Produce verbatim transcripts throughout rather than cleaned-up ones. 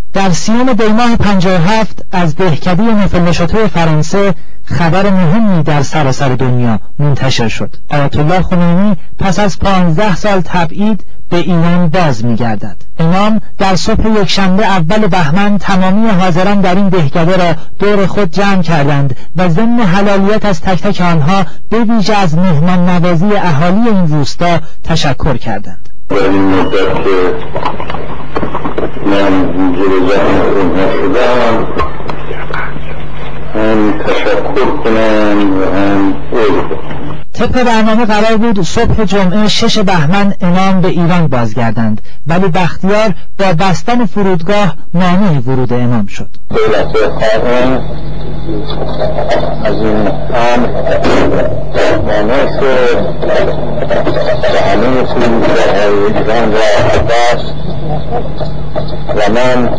در سیوم دیماه پنجاه و هفت از دهکده نوفل-نشاتو فرانسه خبر مهمی در سراسر دنیا منتشر شد. آیت الله خمینی پس از پانزده سال تبعید به ایران باز می‌گردد. امام در صبح یکشنبه اول بهمن تمامی حاضران در این دهکده را دور خود جمع کردند و ضمن حلالیت از تک تک آنها به ویژه از مهمان نوازی اهالی این روستا تشکر کردند. در این مدت که من جلو زحمت اونها شدم هم تشکر کنم و هم عذر. طبق برنامه قرار بود صبح جمعه شش بهمن امام به ایران بازگردند، ولی بختیار با بستن فرودگاه مانع ورود امام شد. دولت خاتم از این امر مانع شد و همه فرودگاه‌های ایران را بست و من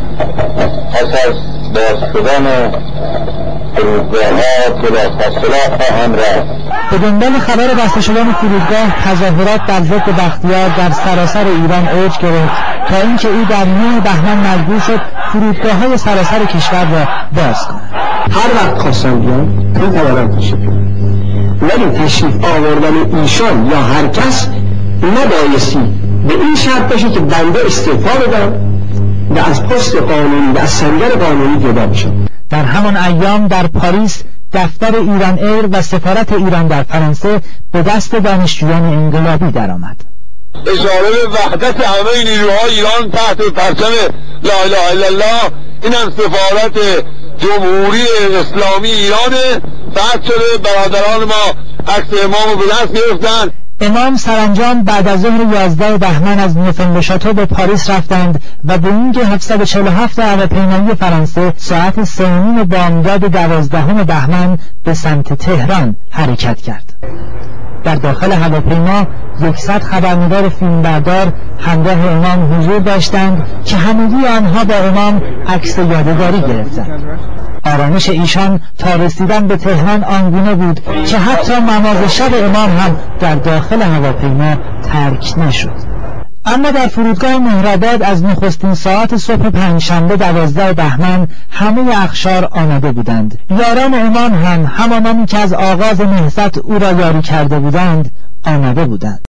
پس از باز شدن فرودگاه‌ها بلافاصله خواهم رفت. به دنبال خبر بسته شدن فرودگاه تظاهرات بر ضد بختیار در سراسر ایران اوج گرفت تا اینکه او در نه بهمن مجبور شد فرودگاه‌های سراسر کشور را باز کند. هر وقت خواستم بیان تو توانم تشریف ولی تشریف آوردن ایشان یا هر کس نبایستی به این شرط باشه که بنده استعفا بدم و از پست قانونی و از سنگر قانونی جدا بشم. در همان ایام در پاریس دفتر ایران ایر و سفارت ایران در فرانسه به دست دانشجویان انقلابی درآمد. اشاره به وحدت همه نیروهای ایران تحت پرچم لا اله الا الله، اینم سفارت جمهوری اسلامی ایرانه. بعد شده برادران ما عکس امامو به دست گرفتن. امام سرانجام بعد از ظهر یازده بهمن از نوفل-نشاتو به پاریس رفتند و بوئینگ هفتصد و چهل و هفت هواپیمایی فرانسه ساعت سه و نیم بامداد دوازدهم بهمن به سمت تهران حرکت کرد. در داخل هواپیما یکصد خبرنگار فیلمبردار همراه امام حضور داشتند که همگی آنها با امام عکس یادگاری گرفتند. آرامش ایشان تا رسیدن به تهران آنگونه بود که حتی نماز شب امام هم در داخل هواپیما ترک نشد. اما در فرودگاه مهرآباد از نخستین ساعت صبح پنجشنبه دوازده بهمن همه اقشار آمده بودند. یاران امام هم همانانی که از آغاز نهضت او را یاری کرده بودند آمده بودند.